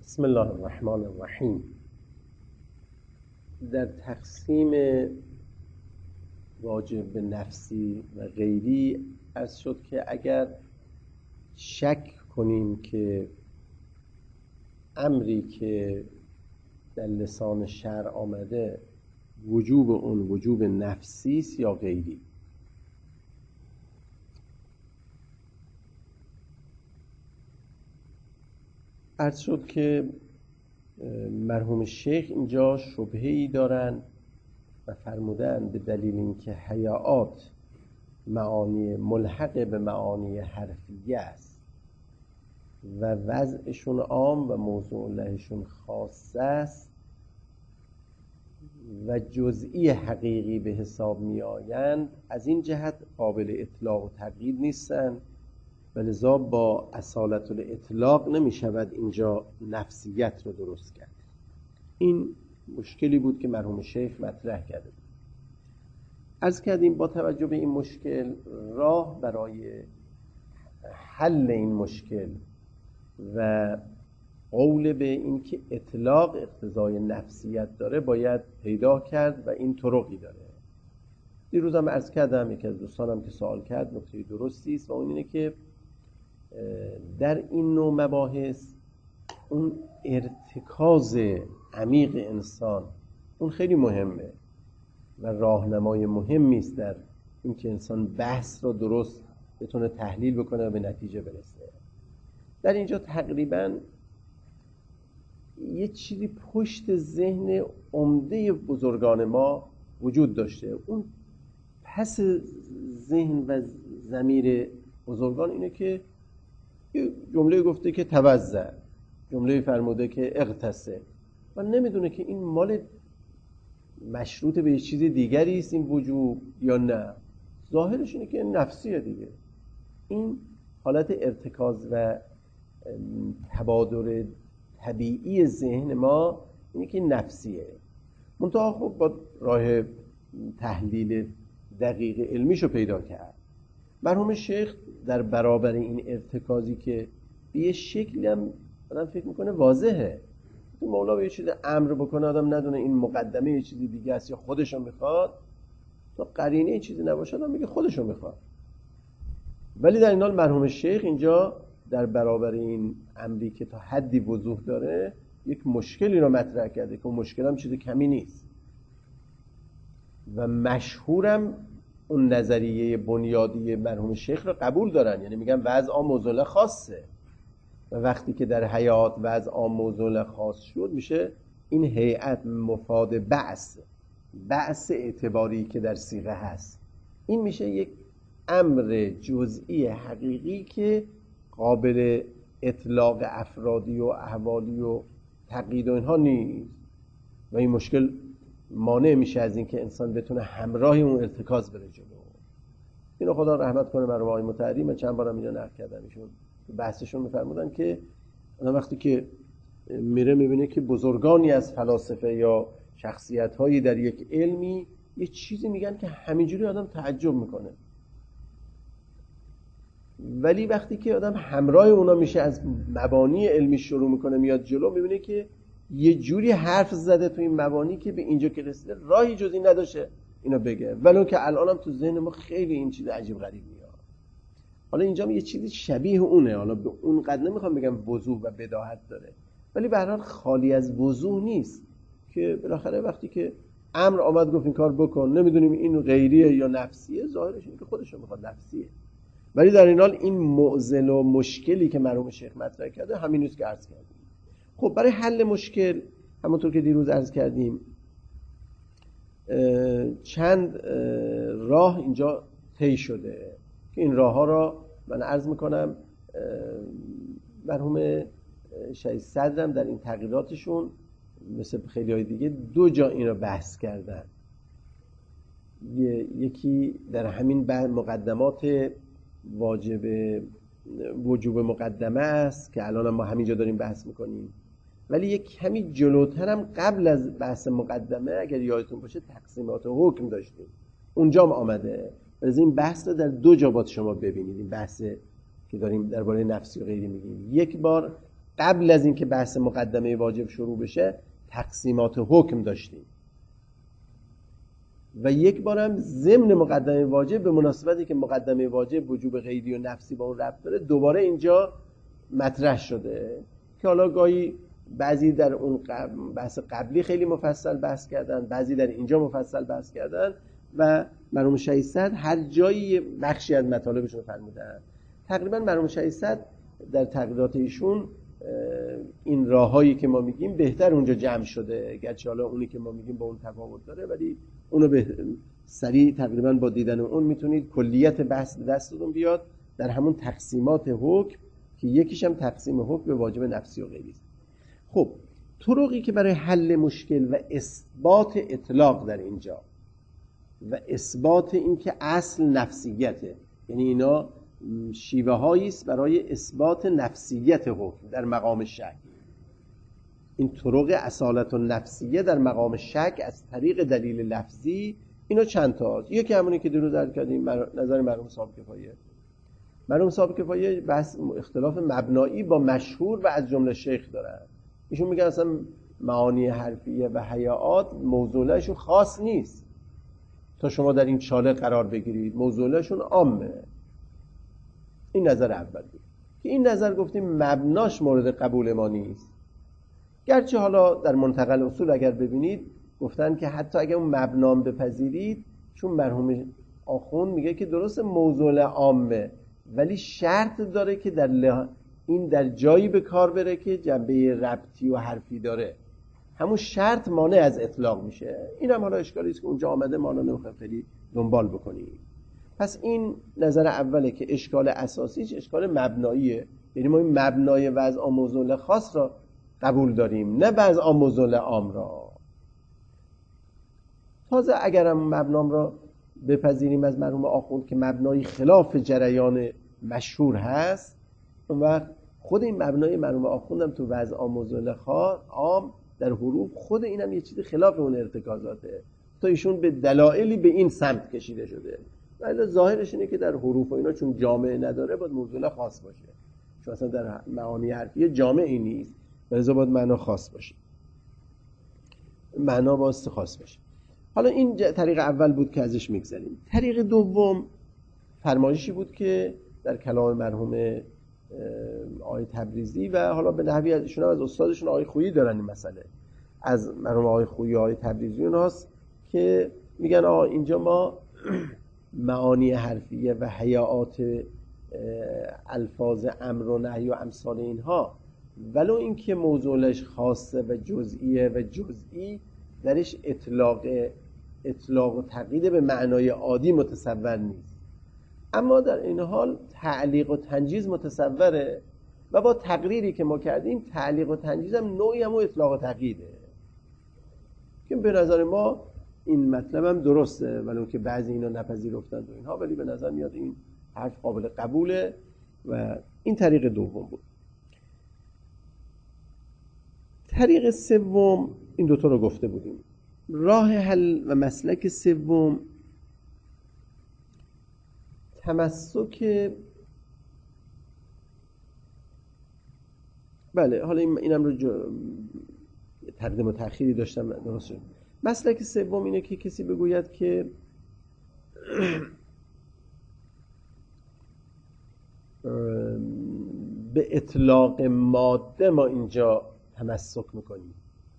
بسم الله الرحمن الرحیم. در تقسیم واجب نفسی و غیری عرض شد که اگر شک کنیم که امری که در لسان شرع آمده وجوب اون وجوب نفسی است یا غیری، عرض شد که مرحوم شیخ اینجا شبهه‌ای دارن و فرمودن به دلیل اینکه حیات معانی ملحق به معانی حرفیه است و وضعشون عام و موضوع لهشون خاصه است و جزئی حقیقی به حساب می آیند، از این جهت قابل اطلاق و تقیید نیستن و لذا با اصالت الاطلاق نمی شود اینجا نفسیت رو درست کرد. این مشکلی بود که مرحوم شیخ مطرح کرده بود. عرض کردیم با توجه به این مشکل راه برای حل این مشکل و قول به این که اطلاق اقتضای نفسیت داره باید پیدا کرد و این طرقی داره. دیروز هم عرض کردم، یکی از دوستانم که سوال کرد نکته درستی است و اون اینه که در این نوع مباحث اون ارتکاز عمیق انسان اون خیلی مهمه و راهنمای مهمی است در اینکه انسان بحث را درست بتونه تحلیل بکنه و به نتیجه برسه. در اینجا تقریبا یه چیزی پشت ذهن عمده بزرگان ما وجود داشته. اون پس ذهن و ضمیر بزرگان اینه که جمله گفته که توزع، جمله فرموده که اغتسل، و نمیدونه که این مال مشروط به یه چیز دیگری است این وجوب یا نه. ظاهرش اینه که نفسیه دیگه. این حالت ارتکاز و تبادر طبیعی ذهن ما اینه که نفسیه. منتها خب با راه تحلیل دقیق علمیشو پیدا کرد. مرحوم شیخ در برابر این ارتکازی که به یه شکلی هم آدم فکر میکنه واضحه، مولا به یه چیز امر بکنه آدم ندونه این مقدمه یه چیزی دیگه است یا خودشو میخواد، تا قرینه یه چیزی نباشه آدم میگه خودشو میخواد. ولی در این حال مرحوم شیخ اینجا در برابر این امری که تا حدی وضوح داره یک مشکلی رو مطرح کرده که اون مشکل هم چیز کمی نیست و مشهورم اون نظریه بنیادی مرحوم شیخ رو قبول دارن، یعنی میگن وضع عام موضوع خاصه و وقتی که در حیات وضع عام موضوع خاص شد میشه این هیئت مفاد بعث اعتباری که در صیغه هست، این میشه یک امر جزئی حقیقی که قابل اطلاق افرادی و احوالی و تقیید و اینها نیست و این مشکل مانع میشه از اینکه انسان بتونه همراه اون ارتکاز بره جلو. اینو خدا رحمت کنه مرحوم آقای مطهری، من چند بارم اینجا نقل کردم، ایشون بحثشون میفرمودن که آدم وقتی که میره میبینه که بزرگانی از فلاسفه یا شخصیت‌هایی در یک علمی یه چیزی میگن که همینجوری آدم تعجب میکنه، ولی وقتی که آدم همراه اونا میشه از مبانی علمی شروع میکنه میاد جلو میبینه که یه جوری حرف زده تو این مبانی که به اینجا که رسیده راهی جزی نداشه اینو بگه، ولو که الان هم تو ذهن ما خیلی این چیز عجیب غریب میاد. حالا اینجا یه چیزی شبیه اونه، حالا به اون قد نمیخوام بگم وضوح و بداهت داره، ولی به هر حال خالی از وضوح نیست که بالاخره وقتی که امر آمد گفت این کار بکن، نمیدونیم این غیریه یا نفسیه، ظاهرش اینه که خودشون میخواد نفسیه. ولی در این حال این معضل و مشکلی که مرحوم شیخ مطرح کرده همین نیست که عرض کردیم. خب برای حل مشکل همونطور که دیروز عرض کردیم چند راه اینجا طی شده که این راه ها را من عرض میکنم. مرحوم شهید صدرم در این تغییراتشون مثل خیلی های دیگه دو جا این را بحث کردن. یکی در همین مقدمات وجوب مقدمه است که الان ما همینجا داریم بحث میکنیم، ولی یک کمی جلوتر هم قبل از بحث مقدمه اگر یادتون باشه تقسیمات حکم داشتیم، اونجا هم آمده. از این بحث رو در دو جا باید شما ببینید. این بحث که داریم درباره نفسی و غیری میگیم، یک بار قبل از اینکه بحث مقدمه واجب شروع بشه تقسیمات حکم داشتیم و یک بارم ضمن مقدمه واجب به مناسبتی که مقدمه واجب وجوب غیری و نفسی با اون ربط داره دوباره اینجا مطرح شده که حالا گاهی بعضی در اون بحث قبلی خیلی مفصل بحث کردن، بعضی در اینجا مفصل بحث کردن و مرحوم شهید صدر هر جایی بخشی از مطالبشون فرمودن. تقریبا مرحوم شهید صدر در تقریرات ایشون این راههایی که ما میگیم بهتر اونجا جمع شده، گرچه حالا اونی که ما میگیم با اون تفاوت داره، ولی اونو به سریع تقریبا با دیدن اون میتونید کلیت بحث دستتون بیاد در همون تقسیمات حکم که یکیش هم تقسیم حکم به واجب نفسی و غیری است. خب طرقی که برای حل مشکل و اثبات اطلاق در اینجا و اثبات این که اصل نفسیته، یعنی اینا شیوه هایی است برای اثبات نفسیت حکم در مقام شک. این طرق اصالت و نفسیه در مقام شک از طریق دلیل لفظی اینا چند تا هست. یکی همونی که دیروز عرض کردیم نظر مرحوم صاحب کفایه. مرحوم صاحب کفایه بحث اختلاف مبنایی با مشهور و از جمله شیخ دارن. ایشون میگن اصلا معانی حرفیه و حیاات موضوعشون خاص نیست تا شما در این چاله قرار بگیرید، موضوعشون عامه. این نظر اول بود که این نظر گفتیم مبناش مورد قبول ما نیست، گرچه حالا در منتقل اصول اگر ببینید گفتن که حتی اگر اون مبنام بپذیرید، چون مرحوم آخوند میگه که درست موضوع عامه ولی شرط داره که در جایی به کار بره که جنبه ربطی و حرفی داره، همون شرط مانع از اطلاق میشه. این هم حالا اشکالی است که اونجا آمده، ما نمیخوایم خیلی دنبال بکنیم. پس این نظر اوله که اشکال اساسیش اشکال مبناییه، یعنی ما این مبنای وضع موضوع خاص را قبول داریم نه وضع موضوع عام را. تازه اگرم مبنام را بپذیریم از مرحوم آخوند که مبنای خلاف جریان مشهور هست، اون وقت خود این مبنای مرحوم آخوند هم تو وضع موضوع عام در حروف خود اینم یه چیزی خلاف اون ارتکازاته، تا ایشون به دلایلی به این سمت کشیده شده. ولی ظاهرش اینه که در حروف و اینا چون جامعه نداره باید موضوع خاص باشه، چون اصلا در معانی حرفیه جامعه نیست، لذا باید معنا خاص باشه، معنا باید خاص باشه. حالا این طریق اول بود که ازش میگذریم. طریق دوم فرمایشی بود که در کلام مرحوم آقای تبریزی و حالا به نحوی ازشون از استادشون آقای خویی دارن این مسئله، از مرحوم آقای خویی آقای تبریزی اوناست که میگن اینجا ما معانی حرفیه و حیاات الفاظ امر و نهی و امثال اینها ولو اینکه موضوعش خاصه و جزئیه و جزئی درش اطلاق و تقیید به معنای عادی متصور نیست، اما در این حال تعلیق و تنجیز متصوره و با تقریری که ما کردیم تعلیق و تنجیز هم نوعی هم اطلاق و تقییده که به نظر ما این مطلب هم درسته، ولو که بعضی اینا نپذیرفتند و اینها، ولی به نظر میاد این حرف قابل قبوله و این طریق دوم بود. طریق سوم این دوتا رو گفته بودیم. راه حل و مسلک سوم تمسک، بله حالا اینم رو تقدیم و تأخیری داشتم درست شد. مسلک سوم اینه که کسی بگوید که به اطلاق ماده ما اینجا تمسک میکنیم.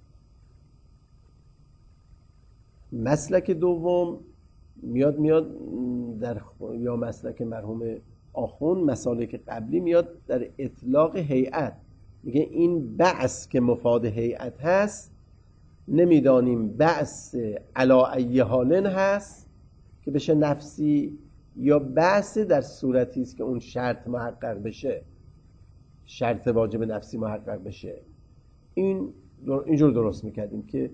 مسلک دوم میاد در یا مسلک مرحوم آخوند مسالک قبلی میاد در اطلاق هیئت، میگه این بعث که مفاد هیئت هست نمیدانیم بعث علی ای حالن هست که بشه نفسی یا بعث در صورتی است که اون شرط محقق بشه، شرط واجب نفسی محقق بشه. اینجور درست میکردیم که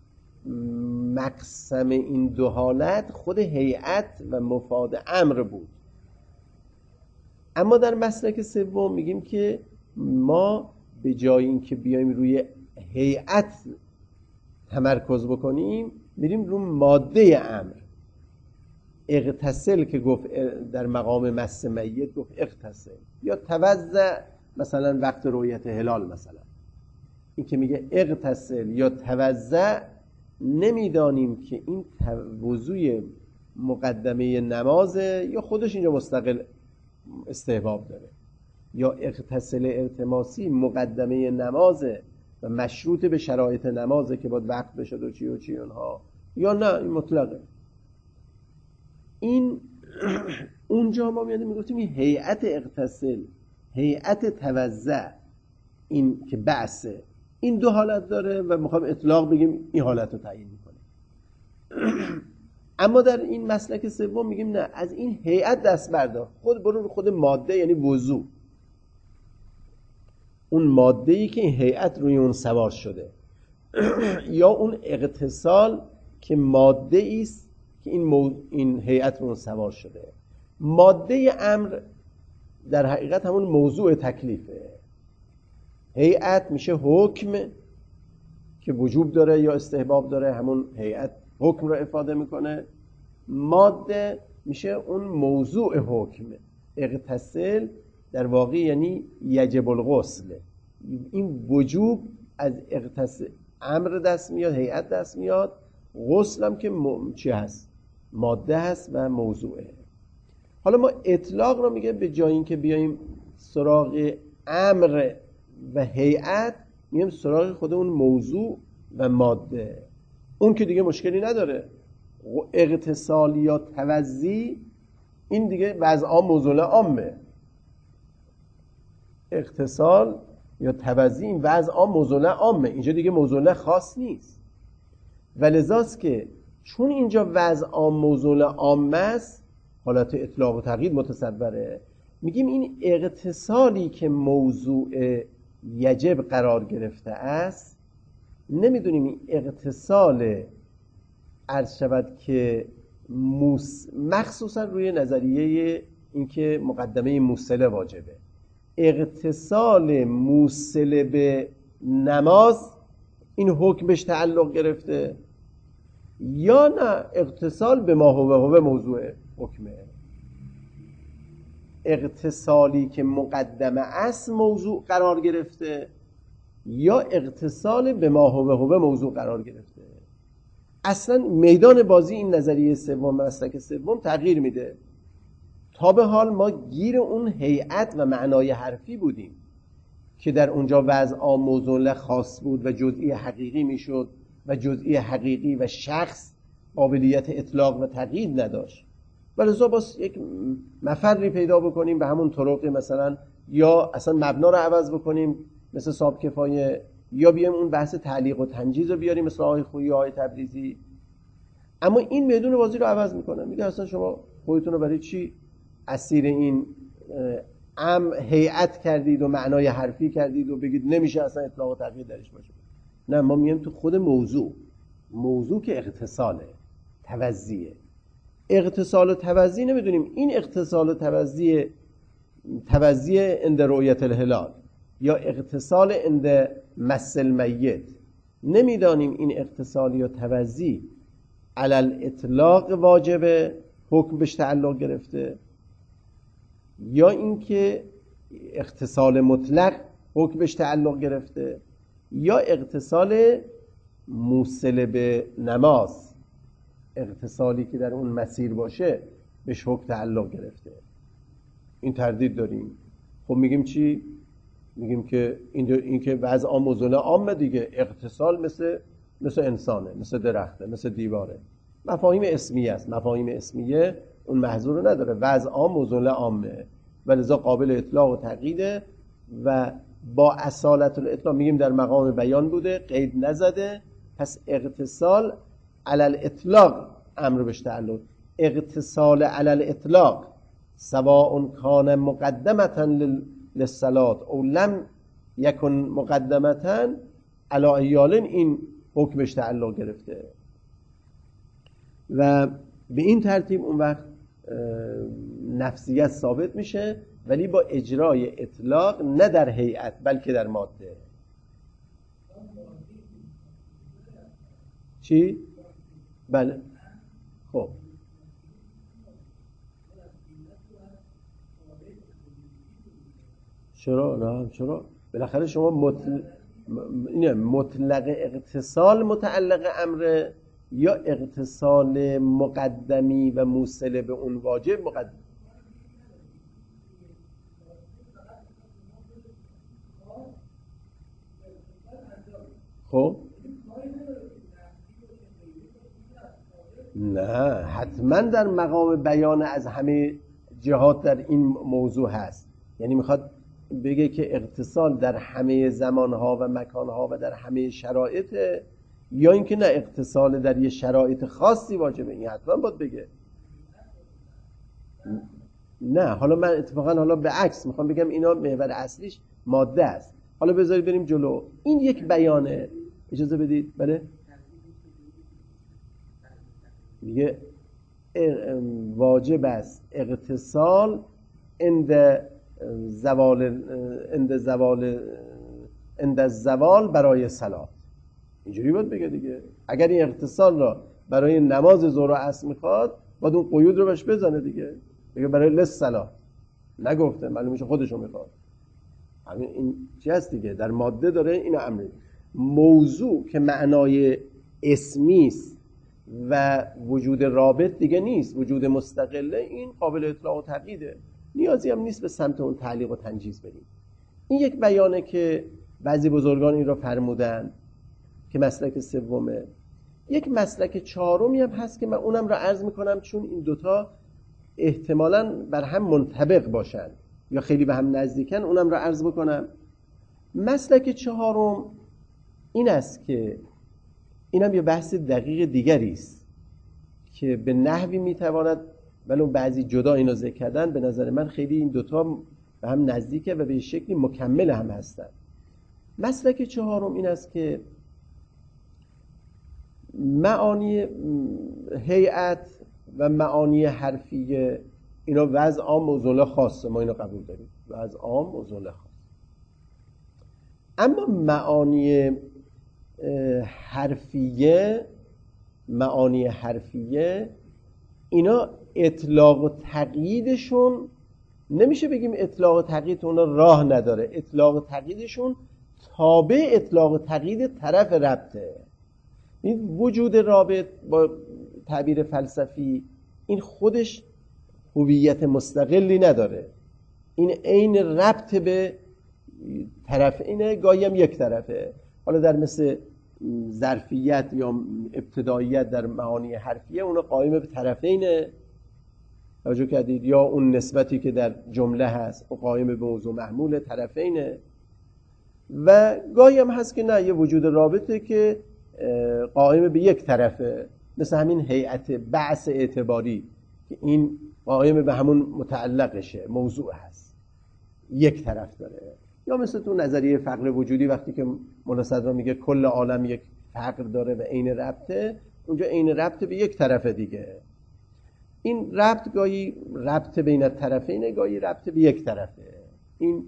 مقسم این دو حالت خود هیئت و مفاد امر بود. اما در مسلک سوم میگیم که ما به جای اینکه بیایم روی هیئت تمرکز بکنیم میریم روی ماده امر. اغتسل که گفت در مقام مس میت گفت اغتسل، یا توضع مثلا وقت رؤیت هلال مثلا، این که میگه اغتسل یا توضع، نمیدانیم که این وضوی مقدمه نمازه یا خودش اینجا مستقل استحباب داره، یا اغتسل التماسی مقدمه نمازه و مشروط به شرایط نمازه که باید وقت بشه و چی و چی اونها، یا نه این مطلقه. این اونجا ما میگفتیم این هیئت اغتسل، هیئت توضع، این که بعثه، این دو حالت داره و میخوام اطلاق بگیم این حالت رو تعیین میکنه. اما در این مسلک سوم میگیم نه، از این هیئت دست بردار، خود ماده یعنی وضو، اون ماده‌ای که این هیئت روی اون سوار شده یا اون اغتسال که ماده است که این هیئت رو اون سوار شده. ماده امر در حقیقت همون موضوع تکلیفه. هیئت میشه حکم که وجوب داره یا استحباب داره، همون هیئت حکم رو افاده میکنه. ماده میشه اون موضوع حکم. اغتسل در واقع یعنی یجب الغسل، این وجوب از اغتسل امر دست میاد، هیئت دست میاد. غسل هم که چی هست؟ ماده هست و موضوعه. حالا ما اطلاق رو میگه به جای این که بیاییم سراغ امر و هیئت، میگیم سراغ خود اون موضوع و ماده. اون که دیگه مشکلی نداره. اغتسال یا توضی این دیگه وضع عام موضوع عامه. اغتسال یا توضی این وضع عام موضوع عامه، اینجا دیگه موضوع خاص نیست. ولذاست که چون اینجا وضع عام موضوع عام است، حالت اطلاق و تقیید متصوره. میگیم این اغتسالی که موضوع یجب قرار گرفته است، نمیدونیم این اغتسال عرض شود که مخصوصا روی نظریه اینکه مقدمه موصله واجبه، اغتسال موصله به نماز این حکم بهش تعلق گرفته، یا نه اغتسال به ما هو موضوع حکمه. اغتسالی که مقدمه است موضوع قرار گرفته، یا اغتسال به ما هو موضوع قرار گرفته. اصلا میدان بازی این نظریه سوم، مسلک سوم تغییر میده. تا به حال ما گیر اون هیئت و معنای حرفی بودیم که در اونجا وضع عام موضوع خاص بود و جزئی حقیقی میشد و جزئی حقیقی و شخص قابلیت اطلاق و تقیید نداشت. ولذا باز یک مفری پیدا بکنیم به همون طرق، مثلا یا اصلا مبنا رو عوض بکنیم مثل صاحب کفایه، یا بیایم اون بحث تعلیق و تنجیز رو بیاریم مثل آقای خویی و آقای تبریزی. اما این میدون بازی رو عوض میکنه، میگه اصلا شما خودتون رو برای چی اسیر این هیئت کردید و معنای حرفی کردید و بگید نمیشه اصلا اطلاق و تقیید درش باشه. نه، ما میگیم تو خود موضوع که اغتساله، توضیه. اغتسال و توضی نمیدونیم این اغتسال و توضی عند رؤیت الهلال یا اغتسال عند مس المیت، نمیدانیم این اغتسال یا توضی علل اطلاق واجبه، حکم بهش تعلق گرفته، یا اینکه اغتسال مطلق حکم بهش تعلق گرفته، یا اغتسال موصل به نماز، اغتسالی که در اون مسیر باشه بهش حکم تعلق گرفته. این تردید داریم. خب میگیم چی؟ میگیم که این که وضع عام موضوع عامه دیگه. اغتسال مثل انسانه، مثل درخته، مثل دیواره. مفاهیم اسمیه است. مفاهیم اسمیه اون محظور رو نداره. وضع عام موضوع عامه و لذا قابل اطلاق و تقییده و با اصالت الاطلاق میگیم در مقام بیان بوده، قید نزده. پس اغتسال علل اطلاق امر بهش تعلق. اغتسال علل اطلاق سواء کان مقدمتا للصلاة او لم یکن مقدمتا علی ایال، این حکمش تعلق گرفته و به این ترتیب اون وقت نفسیت ثابت میشه، ولی با اجرای اطلاق نه در هیئت بلکه در ماده. چی؟ بله. خب چرا؟ نه چرا؟ بالاخره شما مطلق اغتسال متعلق امر یا اغتسال مقدمی و موصل به اون واجب مقدم؟ خب نه حتما در مقام بیان از همه جهات در این موضوع هست. یعنی میخواد بگه که اغتسال در همه زمانها و مکانها و در همه شرایط، یا اینکه نه اغتسال در یه شرایط خاصی واجبه. این حتما باید بگه. نه حالا من اتفاقا حالا به عکس میخوام بگم اینا محور اصلیش ماده است. حالا بذارید بریم جلو. این یک بیانه. اجازه بدید. بله میگه واجب است اغتسال عند زوال برای صلات. اینجوری باید بگه دیگه. اگر این اغتسال را برای نماز ظهر و عصر میخواد باید اون قیود رو بهش بزنه دیگه. بگه برای للصلات. نگفته، معلومه خودشو میخواد. همین این چی هست دیگه، در ماده داره این امر. موضوع که معنای اسمی است و وجود رابط دیگه نیست، وجود مستقله، این قابل اطلاق و تقییده. نیازی هم نیست به سمت اون تعلیق و تنجیز بریم. این یک بیانه که بعضی بزرگان این را فرمودن که مسلک سومه. یک مسلک چهارمی هم هست که من اونم را عرض میکنم چون این دوتا احتمالاً بر هم منطبق باشن یا خیلی به هم نزدیکن، اونم را عرض بکنم. مسلک چهارم این است که اینم یه بحث دقیق دیگری است که به نحوی میتواند، ولی بعضی جدا اینو ذکر کردن، به نظر من خیلی این دوتا به هم نزدیکه و به شکلی مکمل هم هستن. مسلک چهارم این است که معانی هیئت و معانی حرفیه اینا وضع عام و ضمن خاصه، ما اینو قبول داریم، وضع عام و ضمن خاص. اما معانی حرفیه اینا اطلاق و تقییدشون نمیشه بگیم اطلاق و تقیید اونا راه نداره. اطلاق و تقییدشون تابع اطلاق و تقیید طرف ربطه. این وجود رابط با تعبیر فلسفی این خودش هویت مستقلی نداره. این عین ربط به طرف اینه، گاهی هم یک طرفه. حالا در مثل ظرفیت یا ابتداییت در معانی حرفیه اونا قائم به طرفینه، توجه کردید، یا اون نسبتی که در جمله هست اون قائم به موضوع محمول طرفینه. و گاهی هم هست که نه، یه وجود رابطه که قائم به یک طرفه، مثل همین هیئت بعث اعتباری که این قائم به همون متعلقشه، موضوع هست، یک طرف داره. یا مثل تو نظریه فقر وجودی وقتی که مولا صدرا میگه کل عالم یک فقر داره و عین ربطه، اونجا عین ربط به یک طرف دیگه. این ربط گاهی ربط بین طرفینه، گاهی ربط به یک طرفه. این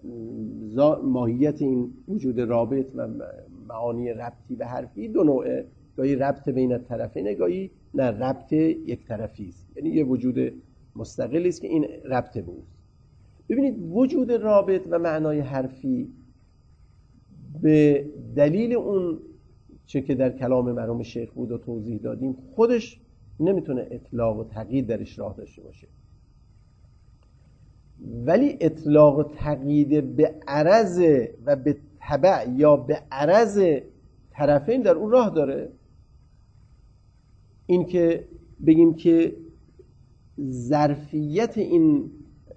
ماهیت این وجود رابط و معانی ربطی به حرفی دو نوعه، گاهی ربط بین طرفینه، گاهی نه ربط یک طرفی است. یعنی یه وجود مستقلی است که این ربط بود. ببینید وجود رابط و معنای حرفی به دلیل اون چه که در کلام مرحوم شیخ بود و توضیح دادیم خودش نمیتونه اطلاق و تقیید درش راه داشته باشه، ولی اطلاق و تقیید به عرض و به تبع یا به عرض طرفین در اون راه داره. این که بگیم که ظرفیت این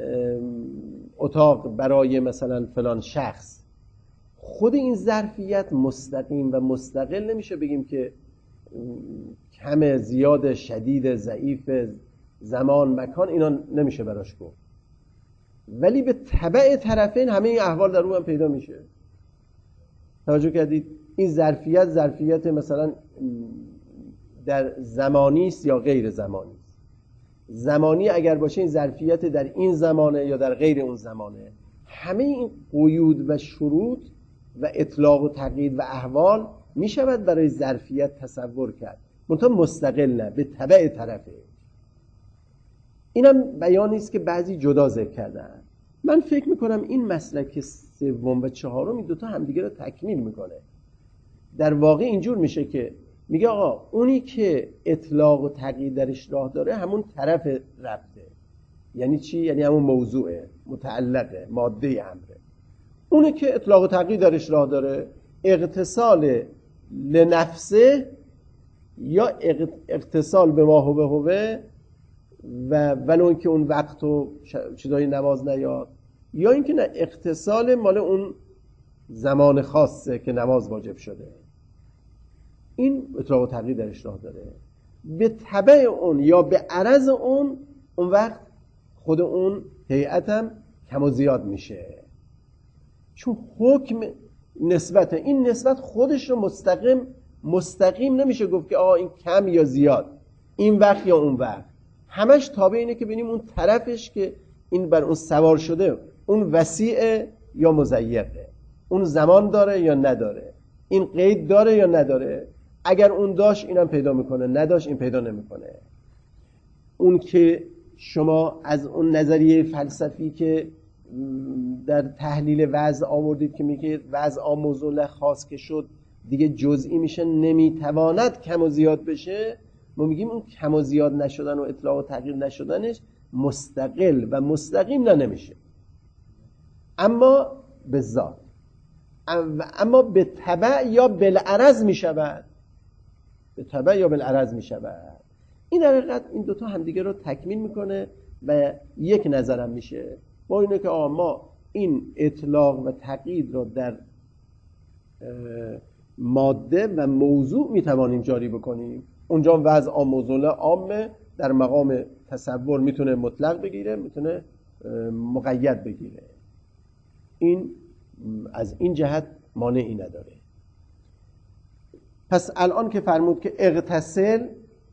اتاق برای مثلا فلان شخص، خود این ظرفیت مستقیم و مستقل نمیشه بگیم که کم زیاد شدید ضعیف زمان مکان، اینا نمیشه براش گفت، ولی به تبع طرفین همه این احوال در اون هم پیدا میشه. توجه کردید؟ این ظرفیت مثلا در زمانی است یا غیر زمانی است. زمانی اگر باشه این ظرفیت در این زمانه یا در غیر اون زمانه. همه این قیود و شروط و اطلاق و تقیید و احوال میشود برای ظرفیت تصور کرد، منتها مستقل نه، به تبع طرفه. اینم بیانی است که بعضی جدا ذکر کردن. من فکر میکنم این مسلک سوم و چهارم این دوتا همدیگه رو تکمیل میکنه. در واقع اینجور میشه که میگه آقا اونی که اطلاق و تقیید درش راه داره همون طرف ربطه. یعنی چی؟ یعنی همون موضوعه، متعلقه، ماده امره. اونی که اطلاق و تقیید درش راه داره اغتصال لنفسه یا اغتصال به ما هوه و ولو اینکه اون وقت و چیزای نماز نیاد، یا اینکه نه اغتصال مال اون زمان خاصه که نماز واجب شده، این اطلاق و تقیید درش راه داره. به تبع اون یا به عرض اون وقت خود اون هیئتم کم و زیاد میشه، چون حکم نسبته. این نسبت خودش رو مستقیم نمیشه گفت که این کم یا زیاد، این وقت یا اون وقت. همش تابع اینه که ببینیم اون طرفش که این بر اون سوار شده اون وسیع یا مضیقه، اون زمان داره یا نداره، این قید داره یا نداره. اگر اون داشت اینم پیدا میکنه، نداشت این پیدا نمیکنه. اون که شما از اون نظریه فلسفی که در تحلیل وضع آوردید که میگه وضع موضوع خاص که شد دیگه جزئی میشه، نمیتواند کم و زیاد بشه، ما میگیم اون کم و زیاد نشدن و اطلاق و تغییر نشدنش مستقل و مستقیم نمیشه، اما به ذات، اما به تبع یا بالعرض میشود. به تبع یا بالعرض میشود. این در حقیقت این دوتا همدیگه رو تکمیل میکنه و یک نظرم میشه با اینه که ما این اطلاق و تقیید رو در ماده و موضوع میتوانیم جاری بکنیم. اونجا وضع موضوع عامه، در مقام تصور میتونه مطلق بگیره، میتونه مقید بگیره. این از این جهت مانعی نداره. پس الان که فرمود که اغتسل،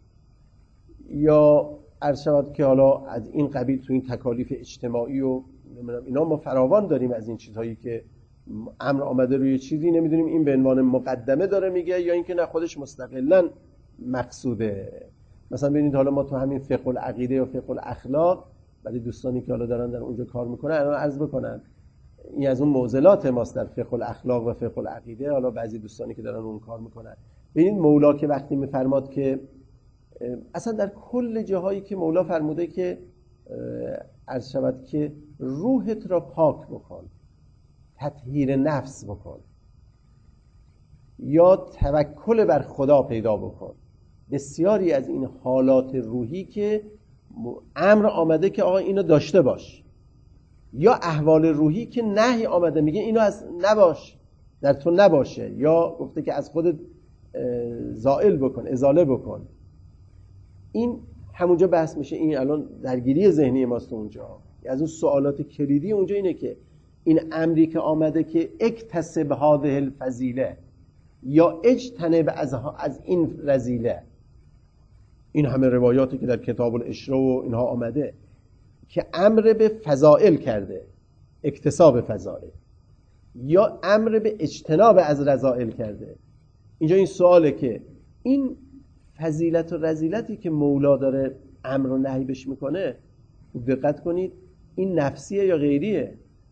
یا عرض شود که حالا از این قبیل تو این تکالیف اجتماعی و اینا ما فراوان داریم از این چیزهایی که امر آمده روی چیزی نمیدونیم این به عنوان مقدمه داره میگه یا اینکه نه خودش مستقلاً مقصوده. مثلا ببینید حالا ما تو همین فقه العقیده و فقه الاخلاق، برای دوستانی که حالا دارن در اونجا کار میکنن الان عرض بکنن این از اون معضلات ماست در فقه الاخلاق و فقه العقیده. حالا بعضی دوستانی که دارن اون کار میکنن، ببینید مولا که وقتی میفرماد که اصلا در کل جاهایی که مولا فرموده که عرض شود که روحت را پاک بکن، تطهیر نفس بکن یا توکل بر خدا پیدا بکن، بسیاری از این حالات روحی که امر آمده که آقا اینو داشته باش، یا احوال روحی که نهی آمده میگه اینو از نباش، در تو نباشه، یا گفته که از خودت زائل بکن، ازاله بکن. این همونجا بحث میشه. این الان درگیری ذهنی ماست اونجا. از اون سوالات کلیدی اونجا اینه که این امری که آمده که اکتسب هذه الفضیله یا اجتنب از این رذیله، این همه روایاتی که در کتاب الاشراء و اینها آمده که امر به فضائل کرده، اکتساب فضائل، یا امر به اجتناب از رذائل کرده. اینجا این سواله که این فضیلت و رذیلتی که مولا داره امر و نهی بش میکنه، دقت کنید این نفسیه یا غیریه؟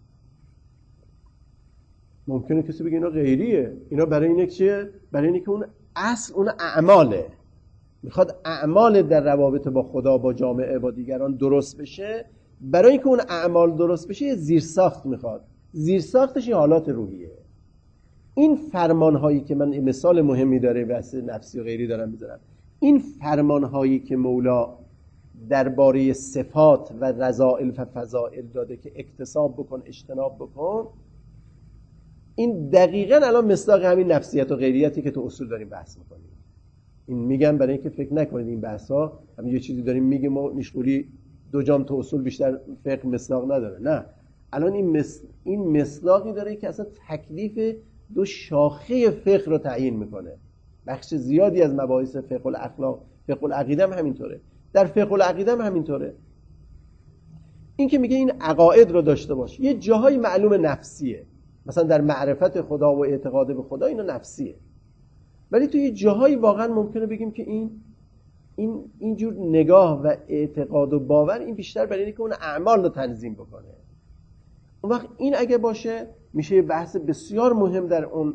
ممکنه کسی بگه اینا غیریه، اینا برای اینه چیه؟ برای اینه که اون اصل اون اعماله، میخواد اعمال در روابط با خدا، با جامعه، با دیگران درست بشه. برای اینکه اون اعمال درست بشه یه زیرساخت میخواد، زیرساختش این حالات روحیه. این فرمانهایی که من مثال مهمی داره بحث نفسی و غیری دارم میذارم، این فرمانهایی که مولا درباره صفات و رذائل و فضائل داده که اکتساب بکن، اجتناب بکن، این دقیقاً الان مصداق همین نفسیت و غیریتی که تو اصول داریم بحث میکنیم. این میگم برای اینکه فکر نکنید این بحثا همین یه چیزی داریم میگیم و نشغولی دو جام تو اصول بیشتر فقه مصداق نداره. نه، الان این مصداقی داره که اصلا تکلیف دو شاخه فقه رو تعیین میکنه. بخش زیادی از مباحث فقه الاخلاق، فقه العقیده هم همینطوره، در فقه العقیده هم همینطوره. این که میگه این عقاید رو داشته باش، یه جاهای معلوم نفسیه، مثلا در معرفت خدا و اعتقاد به خدا اینا نفسیه، ولی توی جاهایی واقعا ممکنه بگیم که اینجور نگاه و اعتقاد و باور این بیشتر برای اینه که اون اعمال رو تنظیم بکنه. اون وقت این اگه باشه میشه بحث بسیار مهم در اون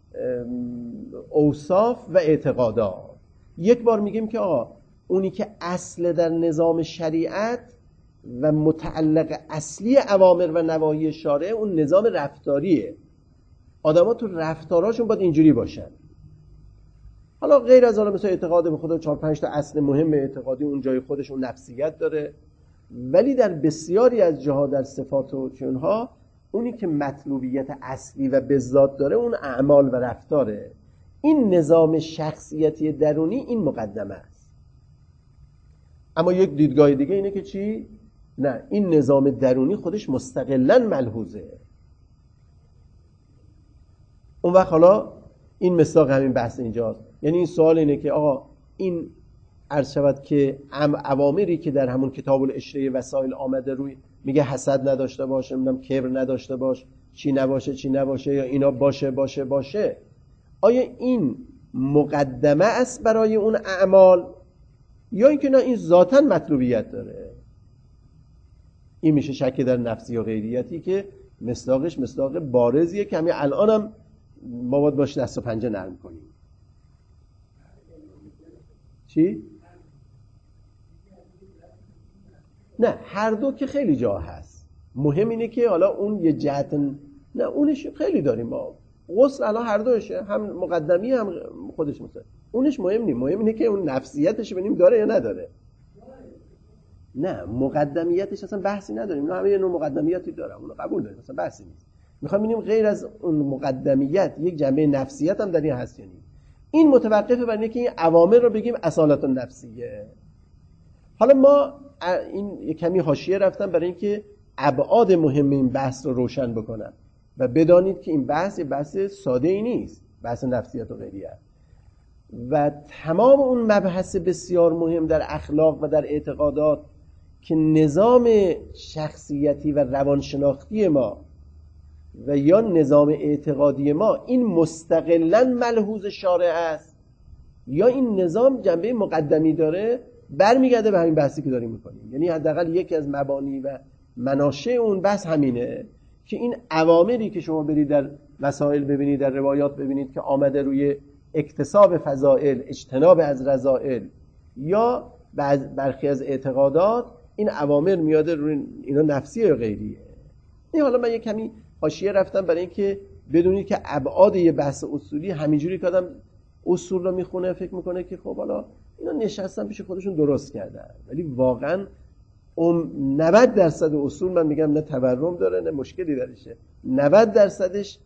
اوصاف و اعتقادات. یک بار میگیم که آقا اونی که اصل در نظام شریعت و متعلق اصلی اوامر و نواهی شارع اون نظام رفتاریه. آدم‌ها تو رفتاراشون باید اینجوری باشن. حالا غیر از حالا مثلا اعتقاد به خدا 4-5 تا اصل مهم اعتقادی اون جای خودش اون نفسیت داره، ولی در بسیاری از جاها در صفات و چونها اونی که مطلوبیت اصلی و بذات داره اون اعمال و رفتاره. این نظام شخصیتی درونی این مقدمه است. اما یک دیدگاه دیگه اینه که چی؟ نه، این نظام درونی خودش مستقلاً ملحوظه. اون وقت حالا این مصداق همین بحث اینجاست. یعنی این سوال اینه که آقا این عرض شود که اوامری که در همون کتاب الاشریه وسائل آمده روی میگه حسد نداشته باش، نمیدونم کبر نداشته باش، چی نباشه یا اینا باشه، آیا این مقدمه است برای اون اعمال یا اینکه نه این ذاتاً مطلوبیت داره؟ این میشه شک در نفسی و غیریتی که مصداقش مصداق بارزیه که همین الانم ما باید باش دست و پنجه نرم کنیم. چی؟ نه، هر دو که خیلی جا هست. مهم اینه که حالا اون یه جهت، نه اونش خیلی داریم ما. غسل الان هر دوشه، هم مقدمی هم خودش مثلا. اونش مهم نیست. مهم اینه که اون نفسیتش ببینیم داره یا نداره. نه، مقدمیتش اصلا بحثی نداریم. اینا همه یه نوع مقدمیتی دارن. اونو قبول داریم. اصلا بحثی نیست. میخوام ببینیم غیر از اون مقدمیت یک جنبه نفسیت هم در این هست یا نیست. این متوقفه بر اینکه این اوامر رو بگیم اصالت نفسیه. حالا ما این کمی حاشیه رفتم برای اینکه ابعاد مهم این بحث رو روشن بکنم و بدانید که این بحث ساده ای نیست، بحث نفسیت و غیریت و تمام اون مبحث بسیار مهم در اخلاق و در اعتقادات که نظام شخصیتی و روانشناختی ما و یا نظام اعتقادی ما این مستقلاً ملحوظ شارع است یا این نظام جنبه مقدمی داره، برمیگرده به همین بحثی که داریم میکنیم. یعنی حداقل یکی از مبانی و مناشأ اون بحث همینه که این اوامری که شما برید در مسائل ببینید، در روایات ببینید که آمده روی اکتساب فضائل، اجتناب از رذائل یا برخی از اعتقادات، این اوامر میاده روی اینا نفسیه یا غیریه. این حالا من یک کمی حاشیه رفتم برای اینکه بدونید که ابعاد یه بحث اصولی همینجوری که آدم اصول رو میخونه فکر میکنه که خب حالا اینا نشستن پیش خودشون درست کردن، ولی واقعا 90% اصول من میگم نه تورم داره نه مشکلی درشه، 90%ش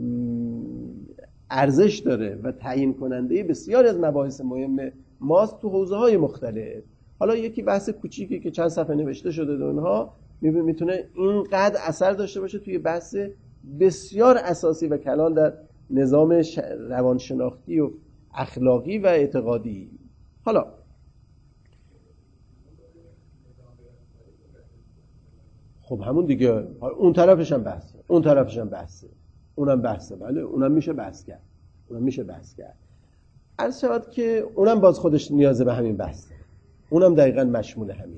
ارزش داره و تعیین کننده بسیاری از مباحث مهم ماست تو حوزه‌های مختلف. حالا یکی بحث کوچیکی که چند صفحه نوشته شده در اونها میتونه اینقدر اثر داشته باشه توی بحث بسیار اساسی و کلان در نظام روانشناختی و اخلاقی و اعتقادی. حالا خب همون دیگه، اون طرفش هم بحثه، اون طرفش هم بحثه، اونم بحثه، بله اونم میشه بحث کرد. عرض شود که اونم باز خودش نیازه به همین بحثه، اونم دقیقاً مشمول همینه.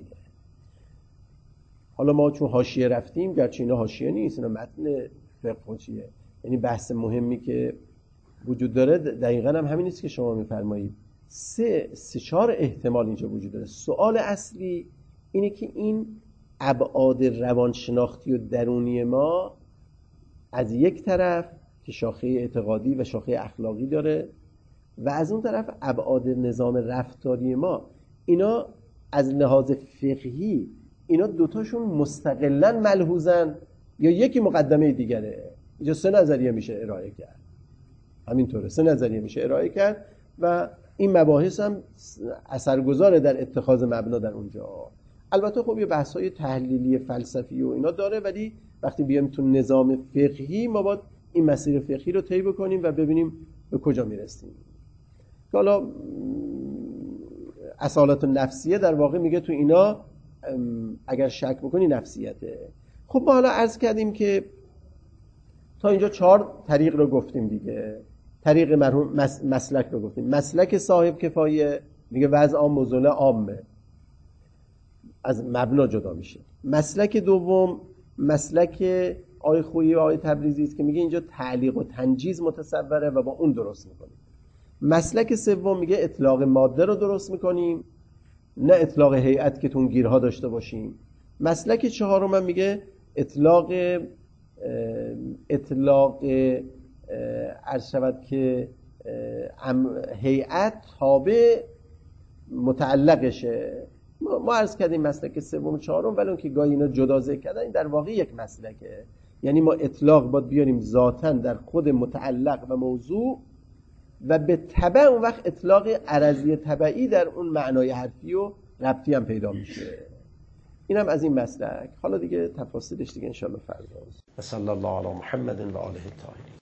حالا ما چون حاشیه رفتیم، گرچه اینا حاشیه نیست، اینا متن فقهیه، یعنی بحث مهمی که وجود داره دقیقاً هم همین نیست که شما میفرمایید. 3-4 احتمال اینجا وجود داره. سوال اصلی اینه که این ابعاد روانشناختی و درونی ما از یک طرف که شاخه اعتقادی و شاخه اخلاقی داره و از اون طرف ابعاد نظام رفتاری ما، اینا از لحاظ فقهی اینا دوتاشون مستقلاً ملحوظن یا یکی مقدمه دیگره. اینجا 3 نظریه میشه ارائه کرد، همینطوره 3 نظریه میشه ارائه کرد و این مباحث هم اثرگذاره در اتخاذ مبنا در اونجا. البته خب یه بحث‌های تحلیلی فلسفی و اینا داره، ولی وقتی بیایم تو نظام فقهی ما باید این مسیر فقهی رو طی بکنیم و ببینیم به کجا میرسیم. حالا اصالت نفسیه در واقع میگه تو اینا اگر شک بکنی نفسیته. خب ما حالا عرض کردیم که تا اینجا 4 طریق رو گفتیم دیگه. طریق مرحوم مسلک رو گفتیم. مسلک صاحب کفایه میگه وضع عام مزله عامه، از مبنا جدا میشه. مسلک دوم مسلک آقای خویی و آقای تبریزی است که میگه اینجا تعلیق و تنجیز متصوره و با اون درست میکنیم. مسلک سوم میگه اطلاق ماده رو درست میکنیم، نه اطلاق هیئت که تون گیرها داشته باشیم. مسلک چهارم میگه اطلاق عرض شود که هیئت تابع متعلقشه. ما عرض کردیم مسلک سوم و چهارم، ولی اون که گاهی اینا جدا ذکر کردن این در واقع یک مسلکه. یعنی ما اطلاق باید بیاریم ذاتاً در خود متعلق و موضوع و به تبع اون وقت اطلاق عرضی تبعی در اون معنای حرفی و ربطی هم پیدا میشه. اینم از این مسلک. حالا دیگه تفاصیلش دیگه انشاءالله فردا. صلی الله علی محمد و آله الطاهرین.